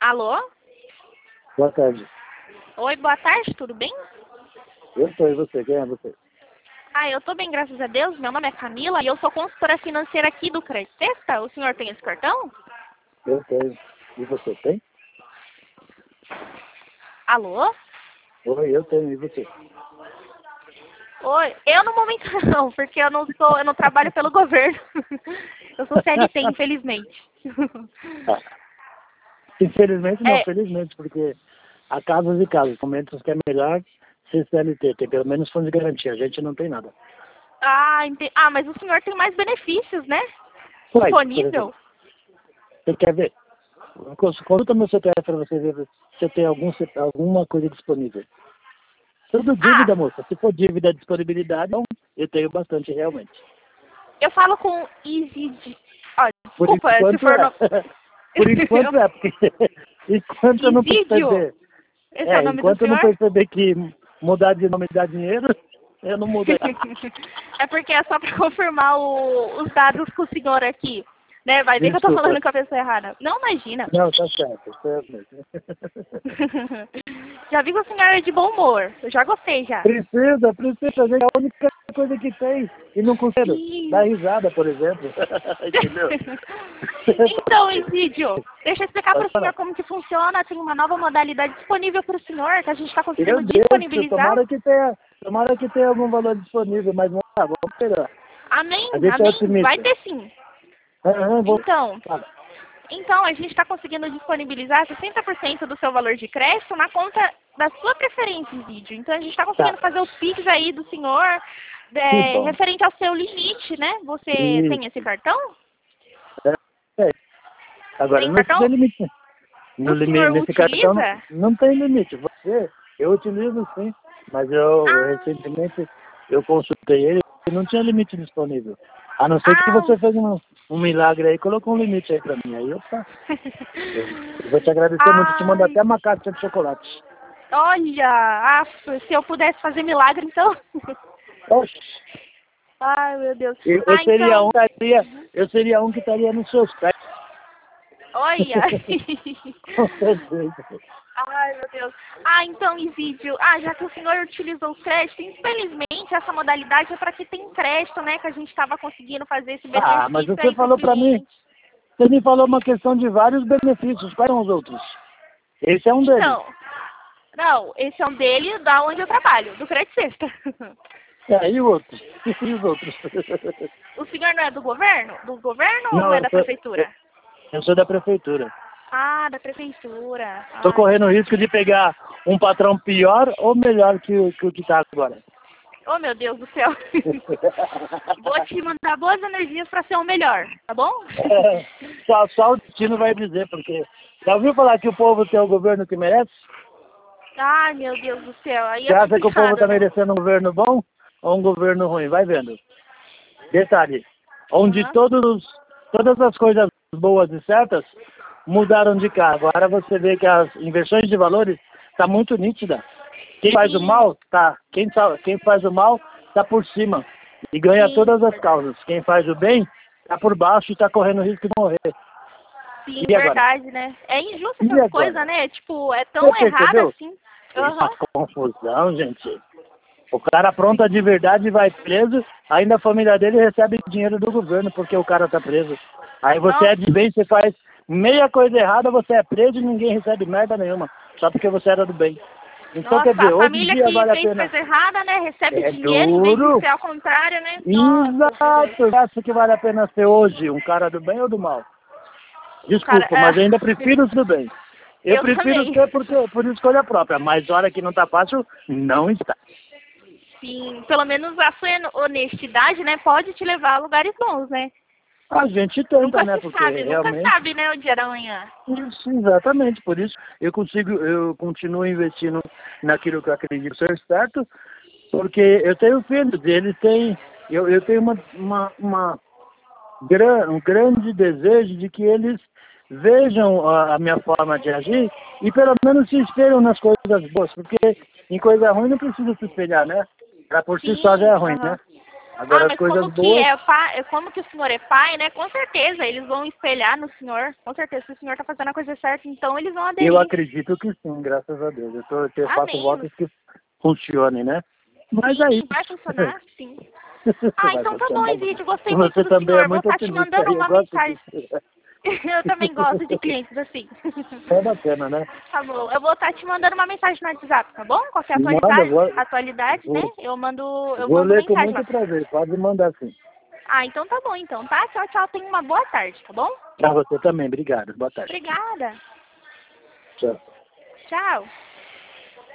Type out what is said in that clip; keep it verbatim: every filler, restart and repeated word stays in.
Alô? Boa tarde. Oi, boa tarde, tudo bem? Eu sou, e você? Quem é você? Ah, eu tô bem, graças a Deus. Meu nome é Camila e eu sou consultora financeira aqui do Crédito Sexta. O senhor tem esse cartão? Eu tenho. E você tem? Alô? Oi, eu tenho. E você? Oi, eu no momento não, porque eu não sou, eu não trabalho pelo governo. Eu sou C L T, infelizmente. Ah, infelizmente não, É, felizmente, porque há casos e casos. Momentos que é melhor ser C L T, tem pelo menos fundo de garantia. A gente não tem nada. ah, ente... ah, mas o senhor tem mais benefícios, né? Uai, por Disponível? exemplo, você quer ver? Consulta meu C P F para você ver se tem algum, alguma coisa disponível. Tudo Ah, dívida, moça. Se for dívida, disponibilidade, então eu tenho bastante, realmente. eu falo com Easy... de- Ó, Por desculpa, se enquanto for é. no... Por enquanto é, porque enquanto eu não Isídio? perceber, Esse é o é, nome do enquanto eu não senhor? perceber que mudar de nome dá dinheiro, eu não mudo. É porque é só para confirmar o- os dados com o senhor aqui. Né? Vai ver que eu tô Desculpa. falando com a pessoa errada. Não, imagina. Não, tá certo, tá certo mesmo. Já vi que o senhor é de bom humor. Eu já gostei, já. Precisa, precisa, gente, é a única coisa que tem. E não consigo dar Sim. risada, por exemplo. Entendeu? Então, Isídio, deixa eu explicar para Pode o senhor falar. como que funciona. Tem uma nova modalidade disponível para o senhor, que a gente está Meu conseguindo Deus, disponibilizar. tomara que tenha, tomara que tenha algum valor disponível, mas vamos lá, vamos esperar. Amém, A gente é amém. Vai otimista. ter sim. Aham, vou. Então, Fala. Então, a gente está conseguindo disponibilizar sessenta por cento do seu valor de crédito na conta da sua preferência em vídeo. Então, a gente está conseguindo Tá, fazer os Pix aí do senhor que é, bom. referente ao seu limite, né? Você tem esse Isso. cartão? É, é. Agora, Tem não tem cartão? limite. No O limite, senhor nesse cartão não, utiliza? não tem limite. Você, eu utilizo sim, mas eu Ah, recentemente eu consultei ele e não tinha limite disponível. A não ser que ah, você fez um, um milagre aí e colocou um limite aí pra mim. Aí eu, tá, eu, eu vou te agradecer muito, te mandar ai, até uma caixa de chocolate. olha, ah, se eu pudesse fazer milagre, então. Oxe, Ai, meu Deus. eu, eu Ah, seria um então, que estaria, eu seria um que estaria nos seus pés. olha. Com certeza. Ai, meu Deus. Ah, então, em vídeo. Ah, já que o senhor utilizou o crédito, infelizmente essa modalidade é para que tem crédito, né? Que a gente estava conseguindo fazer esse Ah, mas benefício você aí para o falou pra mim, cliente. você me falou uma questão de vários benefícios. Quais são os outros? Esse é um deles. Então, não, esse é um dele da onde eu trabalho, do Crédito Sexta. É, e o outro? E os outros? O senhor não é do governo? Do governo ou Não, é eu da sou, eu, prefeitura? eu sou da prefeitura. Ah, da prefeitura. Estou Ai, correndo o risco de pegar um patrão pior ou melhor que o que o que está agora. oh, meu Deus do céu. Vou te mandar boas energias para ser o melhor, tá bom? É, só, só o destino vai dizer, porque já ouviu falar que o povo tem o governo que merece? Ai, meu Deus do céu. Aí Você é acha que o povo complicado, está né? merecendo um governo bom ou um governo ruim? Vai vendo. Detalhe, onde Aham. todos, os- todas as coisas boas e certas mudaram de cá. Agora você vê que as inversões de valores está muito nítida. Quem faz o Sim, mal, tá. Quem, tá- quem faz o mal está por cima e ganha sim, todas as verdade. causas. Quem faz o bem está por baixo e está correndo risco de morrer. Sim, E agora? verdade, né? É injusto E essas coisas, agora? né? Tipo, é tão Você errado percebeu? assim. Aham. Uma confusão, gente. O cara apronta de verdade e vai preso, ainda a família dele recebe dinheiro do governo porque o cara tá preso. Aí você é Nossa, de bem, você faz meia coisa errada, você é preso e ninguém recebe merda nenhuma, só porque você era do bem. Então, quer nossa, dizer, a hoje em família dia que vale a fez pena. coisa errada, né? Recebe É dinheiro em vez de duro. ser ao contrário, né? Nossa, meu Deus. Exato. Você acha que vale a pena ser hoje um cara do bem ou do mal? Cara, Desculpa, mas eu ainda é... prefiro ser do bem. Eu eu prefiro também. ser porque, por escolha própria, mas hora que não tá fácil, não está. Sim, pelo menos a sua honestidade, né, pode te levar a lugares bons, né? A gente tenta, Nunca né? se Porque sabe, nunca realmente. sabe, né, o dia da manhã. Isso, exatamente. Por isso eu consigo, eu continuo investindo naquilo que eu acredito ser certo, porque eu tenho filhos, eles têm, eu, eu tenho uma, uma, uma gran, um grande desejo de que eles vejam a, a minha forma de agir e pelo menos se espelham nas coisas boas, porque em coisa ruim não precisa se espelhar, né? Pra por si só já Sim, é ruim, né? aham. Agora Ah, as mas coisas como que boas, é pai, como que o senhor é pai, né? Com certeza, eles vão espelhar no senhor. Com certeza, se o senhor tá fazendo a coisa certa, então eles vão eu aderir. acredito que sim, graças a Deus. Eu, tô, eu faço Amém. votos que funcione, né? Mas é Sim, vai isso. funcionar, sim. Ah, Vai então tá bom, funcionar. Egídio. Gostei muito Você do também é senhor. Vou muito estar te otimista, mandando eu uma gosto mensagem. disso. Eu também gosto de clientes assim. É bacana, né? Tá bom. Eu vou estar te mandando uma mensagem no WhatsApp, tá bom? Qualquer Manda, atualidade, vou, atualidade, né? vou, Eu mando, eu vou mando ler com mensagem muito lá. prazer. Pode mandar sim. Ah, então tá bom, então, tá? Tchau, tchau. Tenha uma boa tarde, tá bom? Pra você também, obrigado. Boa tarde. Obrigada. Tchau. Tchau.